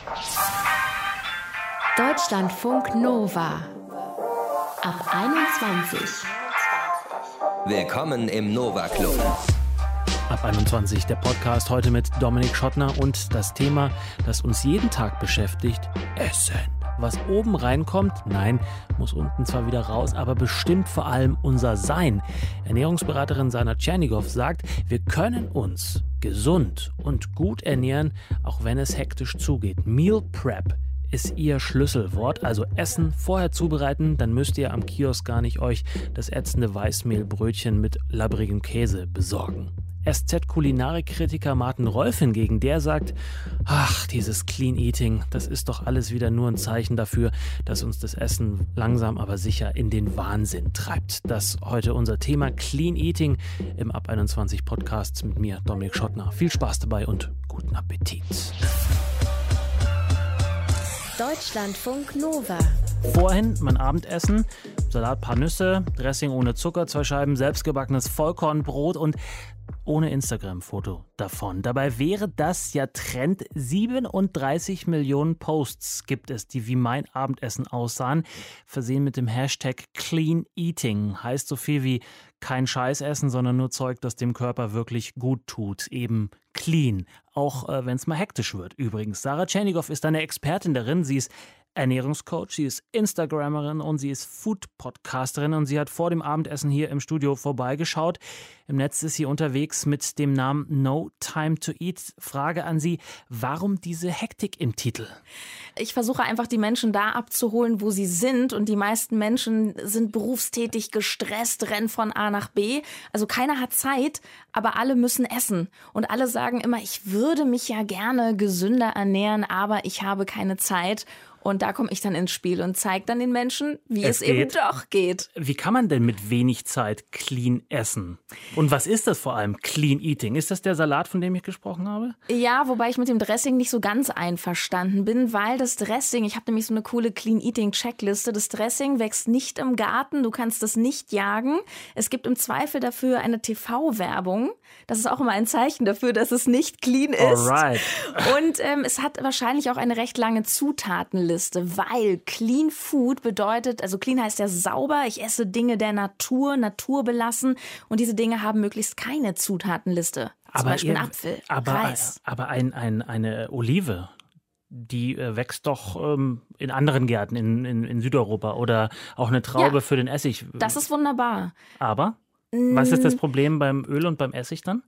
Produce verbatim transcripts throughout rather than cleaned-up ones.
Deutschlandfunk Nova ab einundzwanzig. Willkommen im Nova Club. Ab einundzwanzig, der Podcast heute mit Dominik Schottner und das Thema, das uns jeden Tag beschäftigt, Essen. Was oben reinkommt, nein, muss unten zwar wieder raus, aber bestimmt vor allem unser Sein. Ernährungsberaterin Sana Tschernigow sagt, wir können uns gesund und gut ernähren, auch wenn es hektisch zugeht. Meal Prep ist ihr Schlüsselwort, also Essen vorher zubereiten, dann müsst ihr am Kiosk gar nicht euch das ätzende Weißmehlbrötchen mit labbrigem Käse besorgen. S Z-Kulinarik-Kritiker Martin Rolf hingegen, der sagt, ach, dieses Clean Eating, das ist doch alles wieder nur ein Zeichen dafür, dass uns das Essen langsam aber sicher in den Wahnsinn treibt. Das heute unser Thema Clean Eating im Ab einundzwanzig Podcast mit mir, Dominik Schottner. Viel Spaß dabei und guten Appetit. Deutschlandfunk Nova. Vorhin mein Abendessen, Salat, paar Nüsse, Dressing ohne Zucker, zwei Scheiben selbstgebackenes Vollkornbrot und ohne Instagram-Foto davon. Dabei wäre das ja Trend. siebenunddreißig Millionen Posts gibt es, die wie mein Abendessen aussahen, versehen mit dem Hashtag Clean Eating. Heißt so viel wie kein Scheißessen, sondern nur Zeug, das dem Körper wirklich gut tut. Eben clean. Auch äh, wenn es mal hektisch wird. Übrigens, Sana Tschernigow ist eine Expertin darin. Sie ist Ernährungscoach, sie ist Instagrammerin und sie ist Food-Podcasterin und sie hat vor dem Abendessen hier im Studio vorbeigeschaut. Im Netz ist sie unterwegs mit dem Namen No Time to Eat. Frage an Sie, warum diese Hektik im Titel? Ich versuche einfach, die Menschen da abzuholen, wo sie sind. Und die meisten Menschen sind berufstätig, gestresst, rennen von A nach B. Also keiner hat Zeit, aber alle müssen essen. Und alle sagen immer, ich würde mich ja gerne gesünder ernähren, aber ich habe keine Zeit. Und da komme ich dann ins Spiel und zeige dann den Menschen, wie es, es eben doch geht. Wie kann man denn mit wenig Zeit clean essen? Und was ist das vor allem, Clean Eating? Ist das der Salat, von dem ich gesprochen habe? Ja, wobei ich mit dem Dressing nicht so ganz einverstanden bin, weil das Dressing, ich habe nämlich so eine coole Clean Eating Checkliste, das Dressing wächst nicht im Garten, du kannst das nicht jagen. Es gibt im Zweifel dafür eine T V-Werbung. Das ist auch immer ein Zeichen dafür, dass es nicht clean ist. Alright. Und ähm, es hat wahrscheinlich auch eine recht lange Zutatenliste. Weil Clean Food bedeutet, also clean heißt ja sauber, ich esse Dinge der Natur, naturbelassen und diese Dinge haben möglichst keine Zutatenliste. Zum aber Beispiel ihr, ein Apfel, aber, Reis. Aber ein, ein, eine Olive, die äh, wächst doch ähm, in anderen Gärten in, in, in Südeuropa oder auch eine Traube Ja, für den Essig. Das ist wunderbar. Aber was ist das Problem beim Öl und beim Essig dann?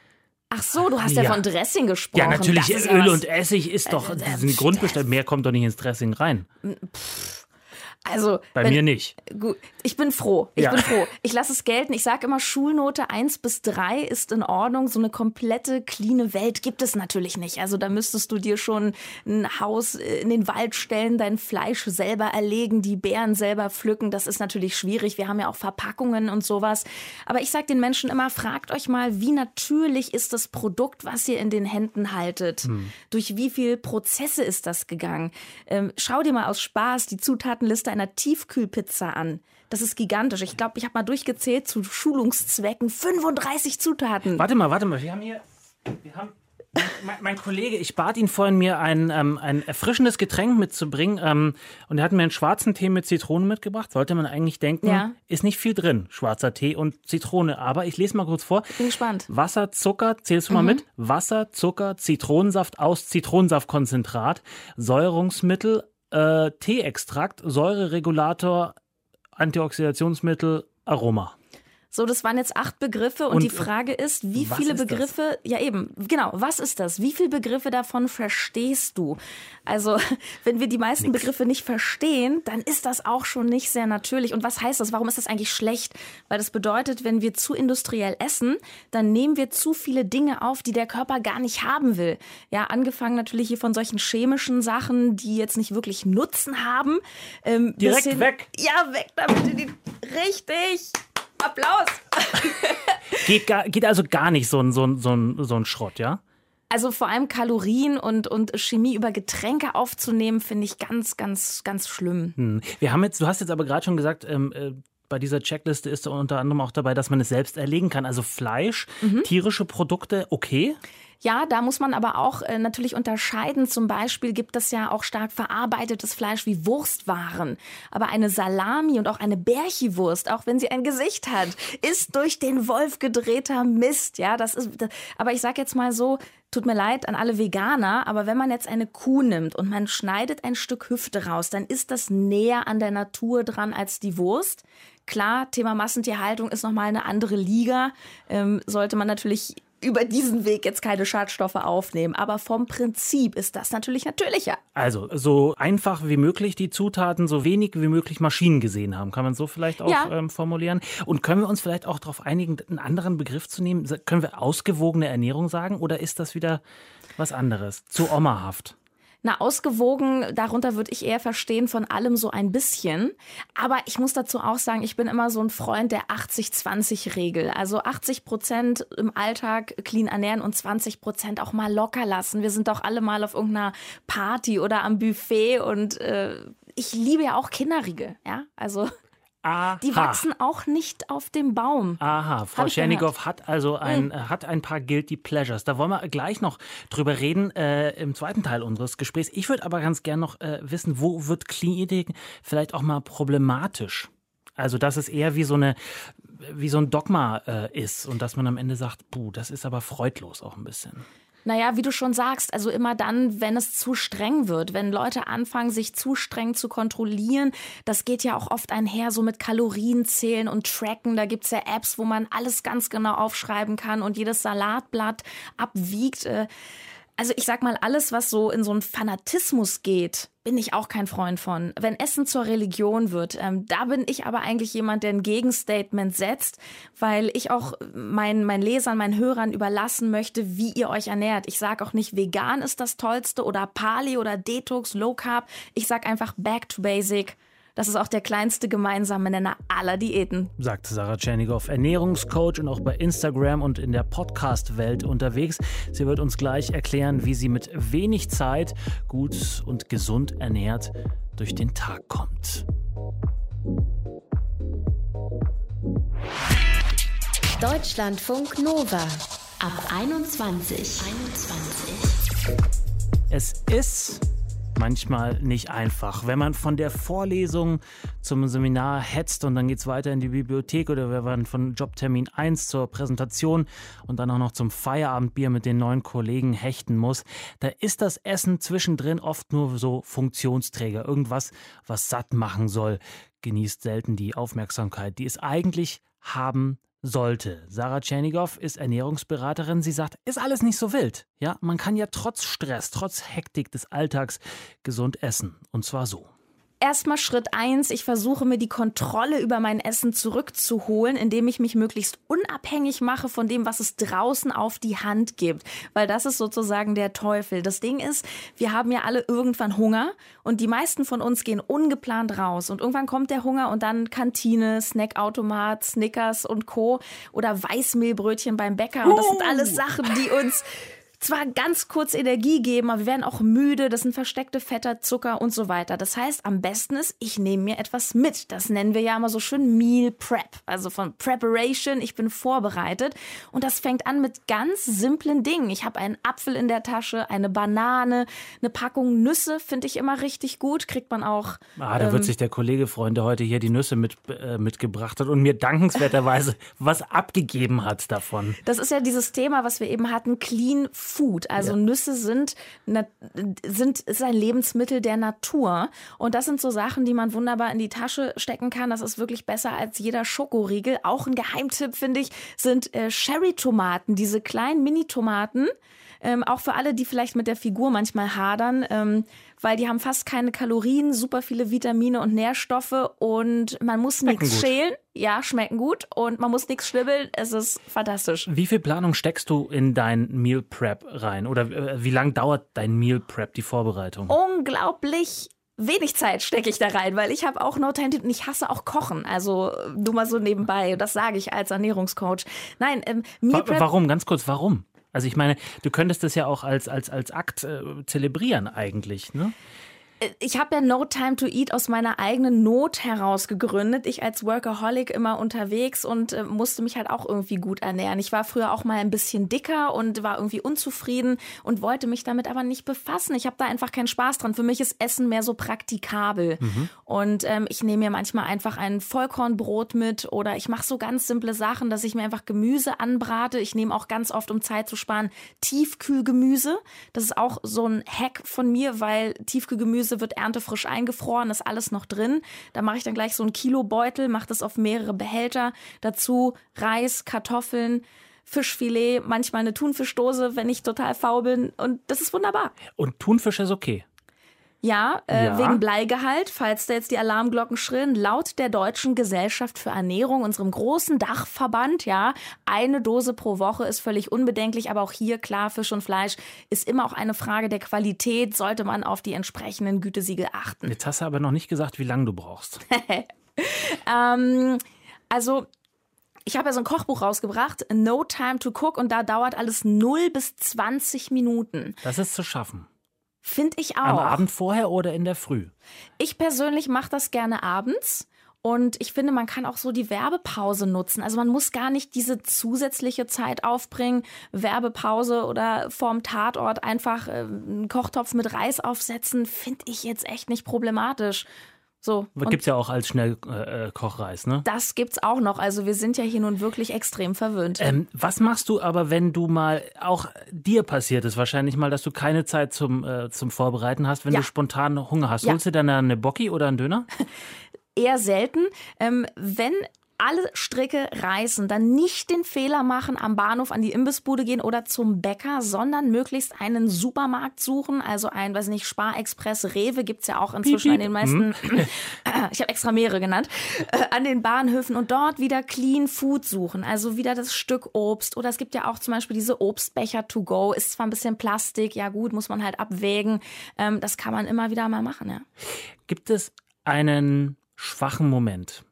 Ach so, du hast ja, ja von Dressing gesprochen. Ja, natürlich, ja Öl was, und Essig ist doch äh, das ist ein Grundbestandteil. Mehr kommt doch nicht ins Dressing rein. Pff. Also, Bei wenn, mir nicht. Gut, ich bin froh. Ich ja. bin froh. Ich lasse es gelten. Ich sage immer, Schulnote eins bis drei ist in Ordnung. So eine komplette, cleane Welt gibt es natürlich nicht. Also da müsstest du dir schon ein Haus in den Wald stellen, dein Fleisch selber erlegen, die Beeren selber pflücken. Das ist natürlich schwierig. Wir haben ja auch Verpackungen und sowas. Aber ich sage den Menschen immer, fragt euch mal, wie natürlich ist das Produkt, was ihr in den Händen haltet? Hm. Durch wie viele Prozesse ist das gegangen? Ähm, schau dir mal aus Spaß die Zutatenliste einer Tiefkühlpizza an. Das ist gigantisch. Ich glaube, ich habe mal durchgezählt zu Schulungszwecken fünfunddreißig Zutaten. Warte mal, warte mal. Wir haben hier, wir haben, mein, mein Kollege, ich bat ihn vorhin, mir ein, ähm, ein erfrischendes Getränk mitzubringen. Ähm, und er hat mir einen schwarzen Tee mit Zitrone mitgebracht. Sollte man eigentlich denken, ja. Ist nicht viel drin. Schwarzer Tee und Zitrone. Aber ich lese mal kurz vor. Bin gespannt. Wasser, Zucker, zählst du mal mhm. mit? Wasser, Zucker, Zitronensaft aus Zitronensaftkonzentrat, Säurungsmittel, Äh, Teeextrakt, Säureregulator, Antioxidationsmittel, Aroma. So, das waren jetzt acht Begriffe und, und die Frage ist, wie viele ist Begriffe, das? ja eben, genau, was ist das? Wie viele Begriffe davon verstehst du? Also, wenn wir die meisten Nix. Begriffe nicht verstehen, dann ist das auch schon nicht sehr natürlich. Und was heißt das? Warum ist das eigentlich schlecht? Weil das bedeutet, wenn wir zu industriell essen, dann nehmen wir zu viele Dinge auf, die der Körper gar nicht haben will. Ja, angefangen natürlich hier von solchen chemischen Sachen, die jetzt nicht wirklich Nutzen haben. Ähm, Direkt hin, weg! Ja, weg damit! Richtig! Applaus! geht, gar, geht also gar nicht so ein, so ein, so ein, so ein Schrott, ja? Also vor allem Kalorien und, und Chemie über Getränke aufzunehmen, finde ich ganz, ganz, ganz schlimm. Hm. Wir haben jetzt, du hast jetzt aber gerade schon gesagt, ähm, äh, bei dieser Checkliste ist unter anderem auch dabei, dass man es selbst erlegen kann. Also Fleisch, mhm. tierische Produkte, okay? Ja, da muss man aber auch äh, natürlich unterscheiden. Zum Beispiel gibt es ja auch stark verarbeitetes Fleisch wie Wurstwaren. Aber eine Salami und auch eine Bärchiwurst, auch wenn sie ein Gesicht hat, ist durch den Wolf gedrehter Mist. Ja, das ist. Aber ich sag jetzt mal so, tut mir leid an alle Veganer, aber wenn man jetzt eine Kuh nimmt und man schneidet ein Stück Hüfte raus, dann ist das näher an der Natur dran als die Wurst. Klar, Thema Massentierhaltung ist nochmal eine andere Liga. Ähm, sollte man natürlich über diesen Weg jetzt keine Schadstoffe aufnehmen. Aber vom Prinzip ist das natürlich natürlicher. Also so einfach wie möglich die Zutaten, so wenig wie möglich Maschinen gesehen haben. Kann man so vielleicht auch ja. ähm, formulieren? Und können wir uns vielleicht auch darauf einigen, einen anderen Begriff zu nehmen? Können wir ausgewogene Ernährung sagen oder ist das wieder was anderes? Zu omahaft? Na, ausgewogen, darunter würde ich eher verstehen, von allem so ein bisschen. Aber ich muss dazu auch sagen, ich bin immer so ein Freund der achtzig zwanzig Regel. Also achtzig Prozent im Alltag clean ernähren und zwanzig Prozent auch mal locker lassen. Wir sind doch alle mal auf irgendeiner Party oder am Buffet und äh, ich liebe ja auch Kinderriegel, ja, also... Aha. Die wachsen auch nicht auf dem Baum. Aha, Frau Tschernigow hat also ein, mhm. hat ein paar Guilty Pleasures. Da wollen wir gleich noch drüber reden äh, im zweiten Teil unseres Gesprächs. Ich würde aber ganz gern noch äh, wissen, wo wird Clean Eating vielleicht auch mal problematisch? Also dass es eher wie so eine wie so ein Dogma äh, ist und dass man am Ende sagt, puh, das ist aber freudlos auch ein bisschen. Naja, wie du schon sagst, also immer dann, wenn es zu streng wird, wenn Leute anfangen, sich zu streng zu kontrollieren, das geht ja auch oft einher so mit Kalorienzählen und Tracken. Da gibt's ja Apps, wo man alles ganz genau aufschreiben kann und jedes Salatblatt abwiegt. Also ich sag mal, alles, was so in so einen Fanatismus geht, bin ich auch kein Freund von. Wenn Essen zur Religion wird, ähm, da bin ich aber eigentlich jemand, der ein Gegenstatement setzt, weil ich auch meinen, meinen Lesern, meinen Hörern überlassen möchte, wie ihr euch ernährt. Ich sage auch nicht, vegan ist das Tollste oder Paleo oder Detox, Low Carb. Ich sag einfach back to basic. Das ist auch der kleinste gemeinsame Nenner aller Diäten. Sagt Sarah Tschernigow, Ernährungscoach und auch bei Instagram und in der Podcast-Welt unterwegs. Sie wird uns gleich erklären, wie sie mit wenig Zeit gut und gesund ernährt durch den Tag kommt. Deutschlandfunk Nova ab einundzwanzig. einundzwanzig. Es ist manchmal nicht einfach. Wenn man von der Vorlesung zum Seminar hetzt und dann geht es weiter in die Bibliothek oder wenn man von Jobtermin eins zur Präsentation und dann auch noch zum Feierabendbier mit den neuen Kollegen hechten muss, da ist das Essen zwischendrin oft nur so Funktionsträger. Irgendwas, was satt machen soll, genießt selten die Aufmerksamkeit, die es eigentlich haben sollte. Sarah Tschernigow ist Ernährungsberaterin. Sie sagt, ist alles nicht so wild. Ja, man kann ja trotz Stress, trotz Hektik des Alltags gesund essen. Und zwar so. Erstmal Schritt eins, ich versuche mir die Kontrolle über mein Essen zurückzuholen, indem ich mich möglichst unabhängig mache von dem, was es draußen auf die Hand gibt. Weil das ist sozusagen der Teufel. Das Ding ist, wir haben ja alle irgendwann Hunger und die meisten von uns gehen ungeplant raus. Und irgendwann kommt der Hunger und dann Kantine, Snackautomat, Snickers und Co. oder Weißmehlbrötchen beim Bäcker. Und das sind alles Sachen, die uns zwar ganz kurz Energie geben, aber wir werden auch müde, das sind versteckte Fette, Zucker und so weiter. Das heißt, am besten ist, ich nehme mir etwas mit. Das nennen wir ja immer so schön Meal Prep, also von Preparation, ich bin vorbereitet. Und das fängt an mit ganz simplen Dingen. Ich habe einen Apfel in der Tasche, eine Banane, eine Packung Nüsse, finde ich immer richtig gut, kriegt man auch. Ah, da ähm, wird sich der Kollege freuen, der heute hier die Nüsse mit, äh, mitgebracht hat und mir dankenswerterweise was abgegeben hat davon. Das ist ja dieses Thema, was wir eben hatten, Clean Food. Also ja. Nüsse sind, sind ist ein Lebensmittel der Natur. Und das sind so Sachen, die man wunderbar in die Tasche stecken kann. Das ist wirklich besser als jeder Schokoriegel. Auch ein Geheimtipp, finde ich, sind äh, Cherry-Tomaten, diese kleinen Mini-Tomaten. Ähm, auch für alle, die vielleicht mit der Figur manchmal hadern, ähm, weil die haben fast keine Kalorien, super viele Vitamine und Nährstoffe und man muss nichts schälen. Ja, schmecken gut und man muss nichts schnibbeln. Es ist fantastisch. Wie viel Planung steckst du in dein Meal Prep rein? Oder äh, wie lang dauert dein Meal Prep, die Vorbereitung? Unglaublich wenig Zeit stecke ich da rein, weil ich habe auch No Time to Eat und ich hasse auch Kochen. Also nur mal so nebenbei. Das sage ich als Ernährungscoach. Nein, ähm, Meal Prep. Warum? Ganz kurz, warum? Also ich meine, du könntest das ja auch als, als, als Akt äh, zelebrieren eigentlich, ne? Ich habe ja No Time to Eat aus meiner eigenen Not heraus gegründet. Ich als Workaholic immer unterwegs und äh, musste mich halt auch irgendwie gut ernähren. Ich war früher auch mal ein bisschen dicker und war irgendwie unzufrieden und wollte mich damit aber nicht befassen. Ich habe da einfach keinen Spaß dran. Für mich ist Essen mehr so praktikabel. Mhm. Und ähm, ich nehme mir manchmal einfach ein Vollkornbrot mit oder ich mache so ganz simple Sachen, dass ich mir einfach Gemüse anbrate. Ich nehme auch ganz oft, um Zeit zu sparen, Tiefkühlgemüse. Das ist auch so ein Hack von mir, weil Tiefkühlgemüse wird erntefrisch eingefroren, ist alles noch drin. Da mache ich dann gleich so einen Kilobeutel, mache das auf mehrere Behälter. Dazu Reis, Kartoffeln, Fischfilet, manchmal eine Thunfischdose, wenn ich total faul bin. Und das ist wunderbar. Und Thunfisch ist okay? Ja, äh, ja, wegen Bleigehalt, falls da jetzt die Alarmglocken schrillen, laut der Deutschen Gesellschaft für Ernährung, unserem großen Dachverband, ja, eine Dose pro Woche ist völlig unbedenklich, aber auch hier, klar, Fisch und Fleisch ist immer auch eine Frage der Qualität, sollte man auf die entsprechenden Gütesiegel achten. Jetzt hast du aber noch nicht gesagt, wie lange du brauchst. ähm, also... Ich habe ja so ein Kochbuch rausgebracht, No Time to Cook, und da dauert alles null bis zwanzig Minuten. Das ist zu schaffen. Finde ich auch. Am Abend vorher oder in der Früh? Ich persönlich mache das gerne abends. Und ich finde, man kann auch so die Werbepause nutzen. Also man muss gar nicht diese zusätzliche Zeit aufbringen, Werbepause oder vorm Tatort einfach einen Kochtopf mit Reis aufsetzen, finde ich jetzt echt nicht problematisch. So, gibt's ja auch als Schnellkochreis, ne? Das gibt's auch noch. Also wir sind ja hier nun wirklich extrem verwöhnt. Ähm, was machst du aber, wenn du mal, auch dir passiert es wahrscheinlich mal, dass du keine Zeit zum, äh, zum Vorbereiten hast, wenn ja. du spontan Hunger hast? Ja. Holst du dann eine Bocki oder einen Döner? Eher selten. Ähm, wenn alle Stricke reißen, dann nicht den Fehler machen, am Bahnhof an die Imbissbude gehen oder zum Bäcker, sondern möglichst einen Supermarkt suchen, also ein, weiß nicht, Sparexpress, Rewe gibt's ja auch inzwischen piep, piep. an den meisten, hm. ich habe extra mehrere genannt, äh, an den Bahnhöfen und dort wieder Clean Food suchen, also wieder das Stück Obst oder es gibt ja auch zum Beispiel diese Obstbecher to go, ist zwar ein bisschen Plastik, ja gut, muss man halt abwägen, ähm, das kann man immer wieder mal machen, ja. Gibt es einen schwachen Moment?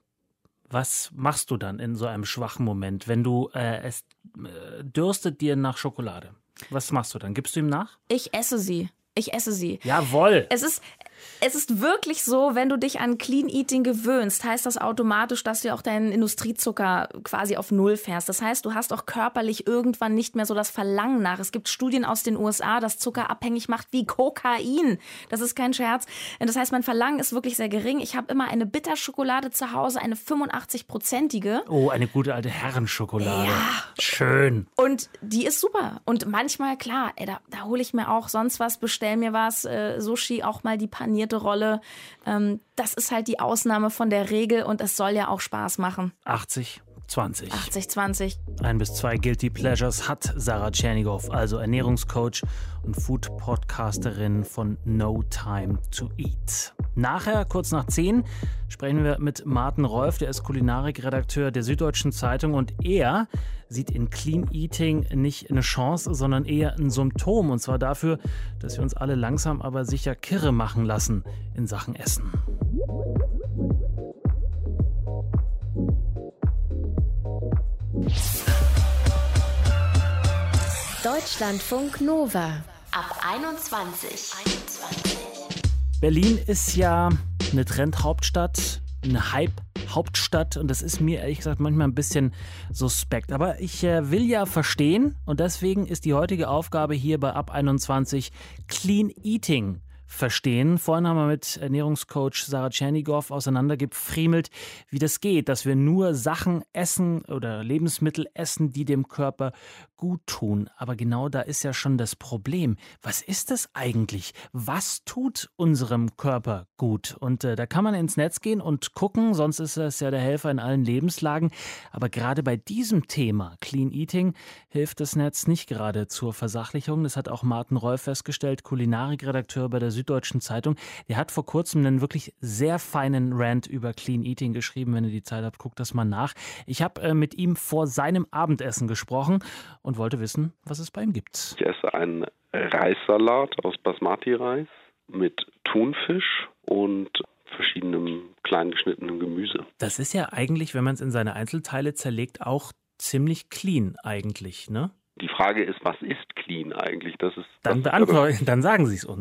Was machst du dann in so einem schwachen Moment, wenn du äh, es äh, dürstet dir nach Schokolade? Was machst du dann? Gibst du ihm nach? Ich esse sie. Ich esse sie. Jawohl. Es ist, es ist wirklich so, wenn du dich an Clean Eating gewöhnst, heißt das automatisch, dass du auch deinen Industriezucker quasi auf Null fährst. Das heißt, du hast auch körperlich irgendwann nicht mehr so das Verlangen nach. Es gibt Studien aus den U S A, dass Zucker abhängig macht wie Kokain. Das ist kein Scherz. Das heißt, mein Verlangen ist wirklich sehr gering. Ich habe immer eine Bitterschokolade zu Hause, eine fünfundachtzig-prozentige. Oh, eine gute alte Herrenschokolade. Ja. Schön. Und die ist super. Und manchmal, klar, ey, da, da hole ich mir auch sonst was, bestell mir was, äh, Sushi, auch mal die panierte Rolle. Ähm, das ist halt die Ausnahme von der Regel und es soll ja auch Spaß machen. achtzig zwanzig. achtzig zwanzig. Ein bis zwei Guilty Pleasures hat Sarah Tschernigow, also Ernährungscoach und Food-Podcasterin von No Time to Eat. Nachher, kurz nach zehn, sprechen wir mit Martin Rolf, der ist Kulinarikredakteur der Süddeutschen Zeitung und er sieht in Clean Eating nicht eine Chance, sondern eher ein Symptom und zwar dafür, dass wir uns alle langsam aber sicher kirre machen lassen in Sachen Essen. Deutschlandfunk Nova ab einundzwanzig. Berlin ist ja eine Trendhauptstadt, eine Hype-Hauptstadt und das ist mir ehrlich gesagt manchmal ein bisschen suspekt. Aber ich äh, will ja verstehen und deswegen ist die heutige Aufgabe hier bei Ab einundzwanzig Clean Eating verstehen. Vorhin haben wir mit Ernährungscoach Sarah Tschernigow auseinandergefriemelt, wie das geht, dass wir nur Sachen essen oder Lebensmittel essen, die dem Körper gut tun. Aber genau da ist ja schon das Problem. Was ist das eigentlich? Was tut unserem Körper gut? Und äh, da kann man ins Netz gehen und gucken, sonst ist es ja der Helfer in allen Lebenslagen. Aber gerade bei diesem Thema Clean Eating hilft das Netz nicht gerade zur Versachlichung. Das hat auch Martin Rolf festgestellt, Kulinarikredakteur bei der Süddeutschen Zeitung. Der hat vor kurzem einen wirklich sehr feinen Rant über Clean Eating geschrieben. Wenn ihr die Zeit habt, guckt das mal nach. Ich habe äh, mit ihm vor seinem Abendessen gesprochen und wollte wissen, was es bei ihm gibt. Ich esse einen Reissalat aus Basmati-Reis mit Thunfisch und verschiedenem klein geschnittenem Gemüse. Das ist ja eigentlich, wenn man es in seine Einzelteile zerlegt, auch ziemlich clean eigentlich, ne? Die Frage ist, was ist clean eigentlich? Das ist, dann, das beantworten, dann sagen Sie es uns.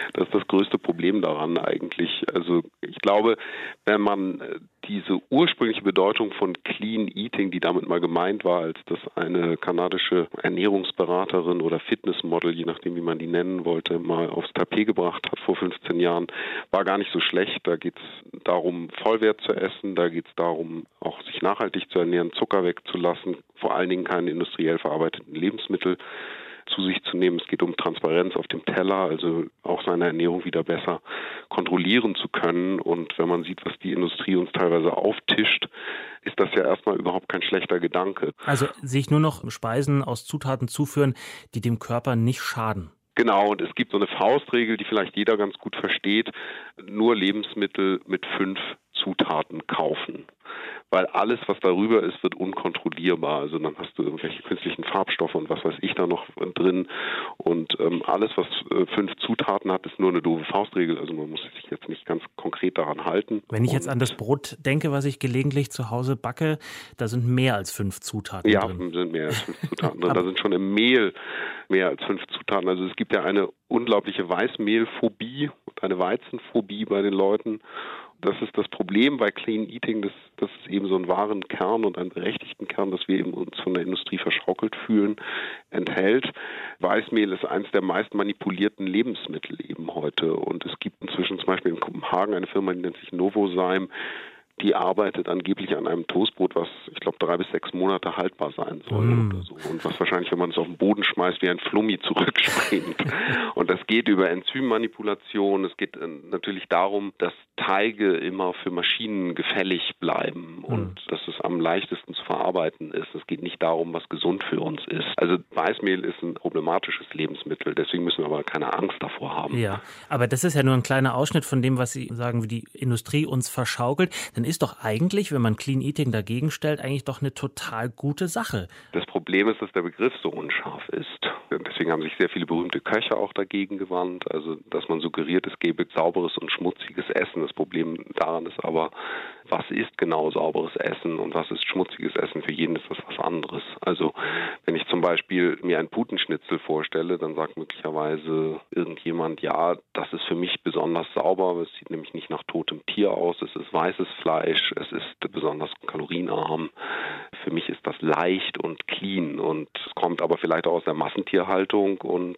Das ist das größte Problem daran eigentlich. Also ich glaube, wenn man diese ursprüngliche Bedeutung von Clean Eating, die damit mal gemeint war, als das eine kanadische Ernährungsberaterin oder Fitnessmodel, je nachdem wie man die nennen wollte, mal aufs Tapet gebracht hat vor fünfzehn Jahren, war gar nicht so schlecht. Da geht es darum, Vollwert zu essen, da geht es darum, auch sich nachhaltig zu ernähren, Zucker wegzulassen, vor allen Dingen keine industriell verarbeiteten Lebensmittel zu sich zu nehmen. Es geht um Transparenz auf dem Teller, also auch seine Ernährung wieder besser kontrollieren zu können. Und wenn man sieht, was die Industrie uns teilweise auftischt, ist das ja erstmal überhaupt kein schlechter Gedanke. Also sich nur noch Speisen aus Zutaten zuführen, die dem Körper nicht schaden. Genau, und es gibt so eine Faustregel, die vielleicht jeder ganz gut versteht, nur Lebensmittel mit fünf Zutaten kaufen. Weil alles, was darüber ist, wird unkontrollierbar. Also dann hast du irgendwelche künstlichen Farbstoffe und was weiß ich da noch drin. Und ähm, alles, was äh, fünf Zutaten hat, ist nur eine doofe Faustregel. Also man muss sich jetzt nicht ganz konkret daran halten. Wenn ich jetzt und an das Brot denke, was ich gelegentlich zu Hause backe, da sind mehr als fünf Zutaten ja, drin. Ja, sind mehr als fünf Zutaten drin. Da sind schon im Mehl mehr als fünf Zutaten. Also es gibt ja eine unglaubliche Weißmehlphobie und eine Weizenphobie bei den Leuten. Das ist das Problem bei Clean Eating, dass, dass es eben so einen wahren Kern und einen berechtigten Kern, dass wir eben uns von der Industrie verschaukelt fühlen, enthält. Weißmehl ist eines der meist manipulierten Lebensmittel eben heute. Und es gibt inzwischen zum Beispiel in Kopenhagen eine Firma, die nennt sich Novozyme, die arbeitet angeblich an einem Toastbrot, was, ich glaube, drei bis sechs Monate haltbar sein soll mm. oder so. Und was wahrscheinlich, wenn man es auf den Boden schmeißt, wie ein Flummi zurückspringt. Und das geht über Enzymmanipulation. Es geht natürlich darum, dass Teige immer für Maschinen gefällig bleiben mm. und dass es am leichtesten zu verarbeiten ist. Es geht nicht darum, was gesund für uns ist. Also Weißmehl ist ein problematisches Lebensmittel. Deswegen müssen wir aber keine Angst davor haben. Ja, aber das ist ja nur ein kleiner Ausschnitt von dem, was Sie sagen, wie die Industrie uns verschaukelt. Dann ist doch eigentlich, wenn man Clean Eating dagegen stellt, eigentlich doch eine total gute Sache. Das Problem ist, dass der Begriff so unscharf ist. Deswegen haben sich sehr viele berühmte Köche auch dagegen gewandt. Also, dass man suggeriert, es gäbe sauberes und schmutziges Essen. Das Problem daran ist aber, was ist genau sauberes Essen und was ist schmutziges Essen? Für jeden ist das was anderes. Also, wenn ich zum Beispiel mir ein Putenschnitzel vorstelle, dann sagt möglicherweise irgendjemand, ja, das ist für mich besonders sauber. Es sieht nämlich nicht nach totem Tier aus. Es ist weißes Fleisch. Es ist besonders kalorienarm. Für mich ist das leicht und clean und es kommt aber vielleicht auch aus der Massentierhaltung und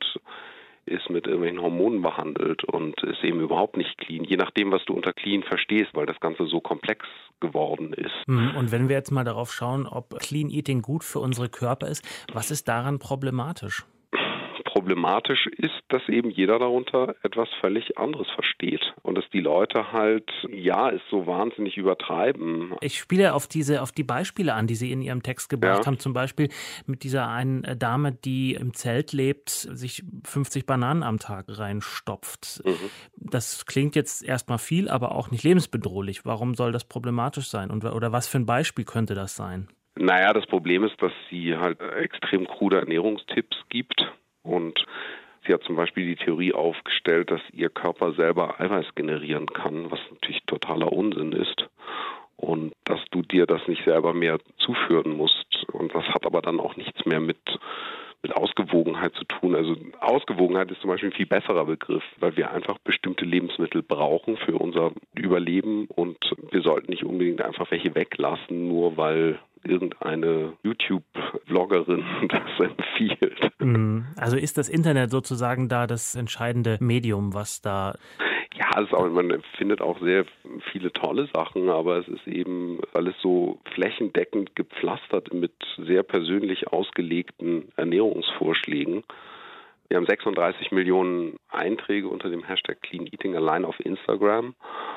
ist mit irgendwelchen Hormonen behandelt und ist eben überhaupt nicht clean, je nachdem, was du unter clean verstehst, weil das Ganze so komplex geworden ist. Und wenn wir jetzt mal darauf schauen, ob Clean Eating gut für unsere Körper ist, was ist daran problematisch? Problematisch ist, dass eben jeder darunter etwas völlig anderes versteht und dass die Leute halt, ja, es so wahnsinnig übertreiben. Ich spiele auf diese, auf die Beispiele an, die Sie in Ihrem Text gebracht ja. haben, zum Beispiel mit dieser einen Dame, die im Zelt lebt, sich fünfzig Bananen am Tag reinstopft. Mhm. Das klingt jetzt erstmal viel, aber auch nicht lebensbedrohlich. Warum soll das problematisch sein und oder was für ein Beispiel könnte das sein? Naja, das Problem ist, dass sie halt extrem krude Ernährungstipps gibt. Und sie hat zum Beispiel die Theorie aufgestellt, dass ihr Körper selber Eiweiß generieren kann, was natürlich totaler Unsinn ist. Und dass du dir das nicht selber mehr zuführen musst. Und das hat aber dann auch nichts mehr mit, mit Ausgewogenheit zu tun. Also Ausgewogenheit ist zum Beispiel ein viel besserer Begriff, weil wir einfach bestimmte Lebensmittel brauchen für unser Überleben. Und wir sollten nicht unbedingt einfach welche weglassen, nur weil irgendeine YouTube-Vloggerin das empfiehlt. Also ist das Internet sozusagen da das entscheidende Medium, was da... Ja, es ist auch, man findet auch sehr viele tolle Sachen, aber es ist eben alles so flächendeckend gepflastert mit sehr persönlich ausgelegten Ernährungsvorschlägen. Wir haben sechsunddreißig Millionen Einträge unter dem Hashtag Clean Eating allein auf Instagram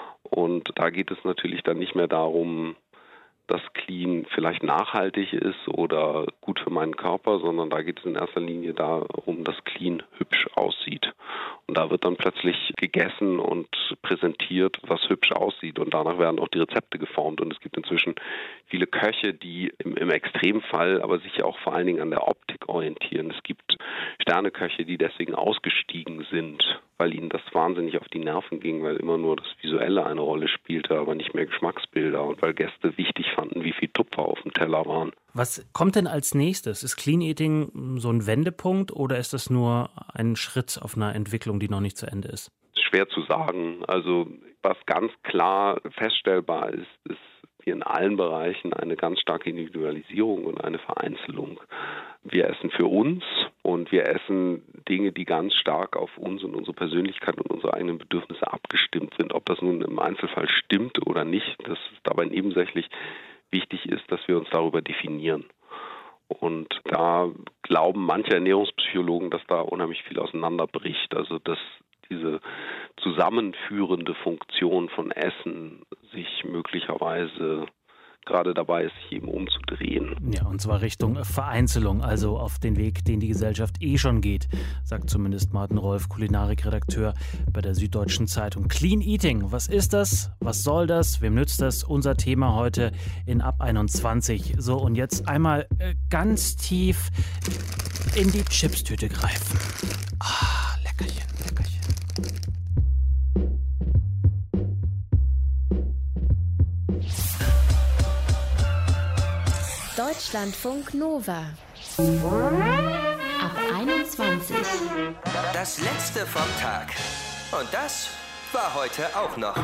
und da geht es natürlich dann nicht mehr darum, dass Clean vielleicht nachhaltig ist oder gut für meinen Körper, sondern da geht es in erster Linie darum, dass Clean hübsch aussieht. Und da wird dann plötzlich gegessen und präsentiert, was hübsch aussieht. Und danach werden auch die Rezepte geformt. Und es gibt inzwischen viele Köche, die im, im Extremfall aber sich auch vor allen Dingen an der Optik orientieren. Es gibt Sterneköche, die deswegen ausgestiegen sind, weil ihnen das wahnsinnig auf die Nerven ging, weil immer nur das Visuelle eine Rolle spielte, aber nicht mehr Geschmacksbilder und weil Gäste wichtig fanden, wie viel Tupfer auf dem Teller waren. Was kommt denn als nächstes? Ist Clean Eating so ein Wendepunkt oder ist das nur ein Schritt auf einer Entwicklung, die noch nicht zu Ende ist? schwer zu sagen. Also was ganz klar feststellbar ist, ist wir in allen Bereichen eine ganz starke Individualisierung und eine Vereinzelung. Wir essen für uns und wir essen Dinge, die ganz stark auf uns und unsere Persönlichkeit und unsere eigenen Bedürfnisse abgestimmt sind. Ob das nun im Einzelfall stimmt oder nicht, das ist dabei nebensächlich. Wichtig ist, dass wir uns darüber definieren. Und da glauben manche Ernährungspsychologen, dass da unheimlich viel auseinanderbricht. Also dass diese zusammenführende Funktion von Essen sich möglicherweise gerade dabei ist, sich eben umzudrehen. Ja, und zwar Richtung Vereinzelung, also auf den Weg, den die Gesellschaft eh schon geht, sagt zumindest Martin Rolf, Kulinarikredakteur bei der Süddeutschen Zeitung. Clean Eating, was ist das? Was soll das? Wem nützt das? Unser Thema heute in Ab einundzwanzig. So, und jetzt einmal äh, ganz tief in die Chipstüte greifen. Ah, Leckerchen, Leckerchen. Deutschlandfunk Nova. Ab einundzwanzig. Das letzte vom Tag. Und das war heute auch noch.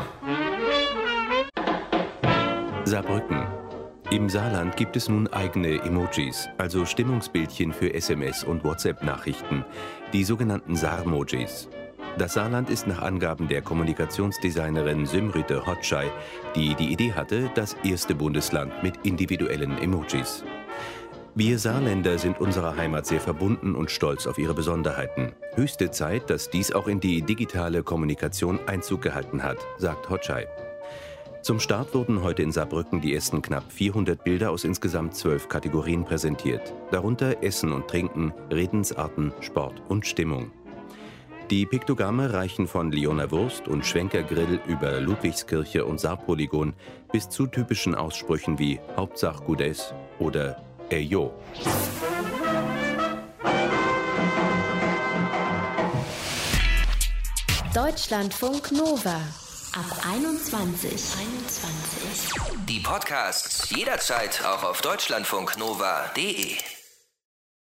Saarbrücken. Im Saarland gibt es nun eigene Emojis, also Stimmungsbildchen für S M S und WhatsApp-Nachrichten, die sogenannten Saarmojis. Das Saarland ist nach Angaben der Kommunikationsdesignerin Symrite Hotschei, die die Idee hatte, das erste Bundesland mit individuellen Emojis. Wir Saarländer sind unserer Heimat sehr verbunden und stolz auf ihre Besonderheiten. Höchste Zeit, dass dies auch in die digitale Kommunikation Einzug gehalten hat, sagt Hotschei. Zum Start wurden heute in Saarbrücken die ersten knapp vierhundert Bilder aus insgesamt zwölf Kategorien präsentiert. Darunter Essen und Trinken, Redensarten, Sport und Stimmung. Die Piktogramme reichen von Lyoner Wurst und Schwenkergrill über Ludwigskirche und Saarpolygon bis zu typischen Aussprüchen wie Hauptsache gut ist oder Ey yo. Deutschlandfunk Nova. Ab einundzwanzig. einundzwanzig. Die Podcasts jederzeit auch auf deutschlandfunknova punkt de.